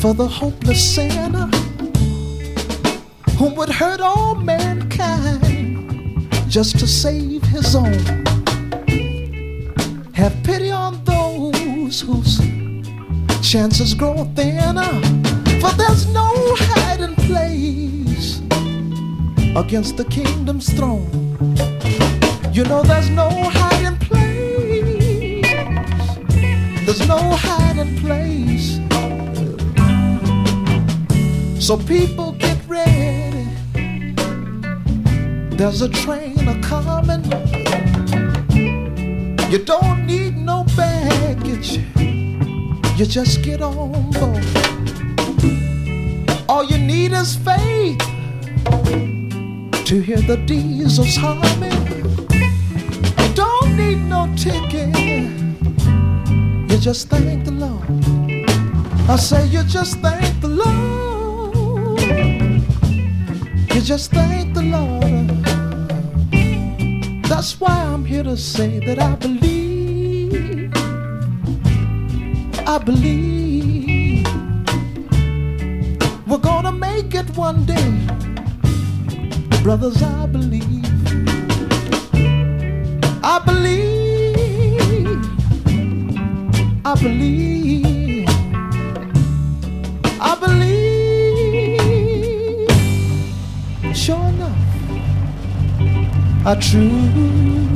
for the hopeless sinner who would hurt all mankind just to save his own. Have pity on those whose chances grow thinner, for there's no hiding place against the kingdom's throne. You know there's no hiding place. There's no hiding place. So people get ready. There's a train a-coming. You don't need no baggage. You just get on board. All you need is faith to hear the diesels humming. You don't need no ticket. You just thank the Lord. I say you just thank the Lord. You just thank the Lord. That's why I'm here to say that I believe. I believe we're gonna make it one day. Brothers, I believe. I believe. I believe. I believe. Sure enough, I truly